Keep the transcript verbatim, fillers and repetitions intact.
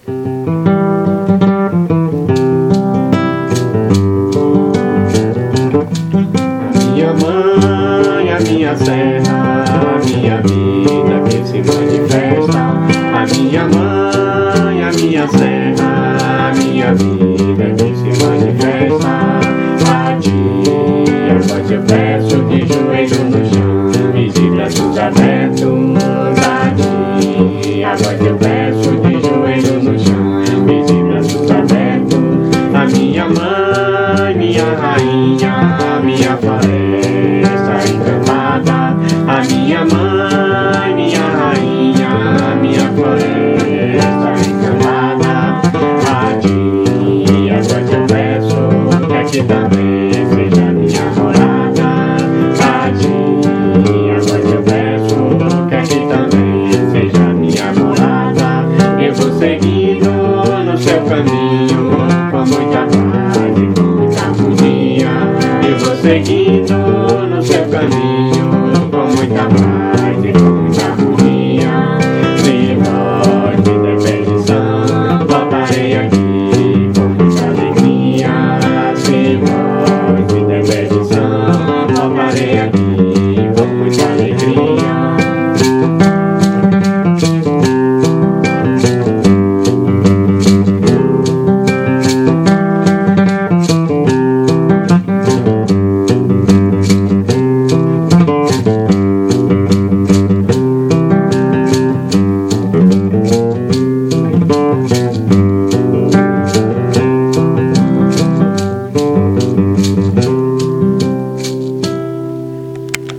Minha mãe, a minha serra, a minha vida que se manifesta. A minha mãe, a minha serra, a minha vida que se manifesta. A ti, agora eu peço de joelho no chão, visita tudo abertos. A ti, agora eu peço de joelho no chão, visita tudo abertos. A minha mãe, minha rainha, minha floresta encantada. A minha mãe, minha rainha, minha floresta encantada. A ti, agora eu peço que aqui também seja minha morada. A ti, agora eu peço que aqui também seja minha morada. Eu vou seguindo no seu caminho com muita paz e com muita harmonia. Eu vou seguindo no seu caminho com muita paz e com muita harmonia. Se vós me der permissão, voltarei aqui com muita alegria. Se vós me der permissão, voltarei aqui com muita alegria.